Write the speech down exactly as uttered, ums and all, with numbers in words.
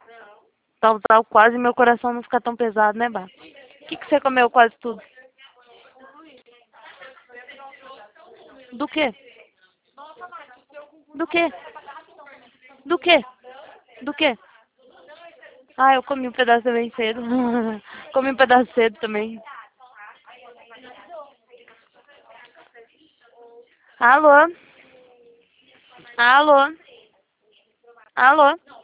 Tal, tal, quase meu coração não fica tão pesado, né, Bá? O que, que você comeu quase tudo? Do quê? Do quê? Do quê? Do quê? Ah, eu comi um pedaço também cedo. Comi um pedaço cedo também. Alô? Alô? Alô?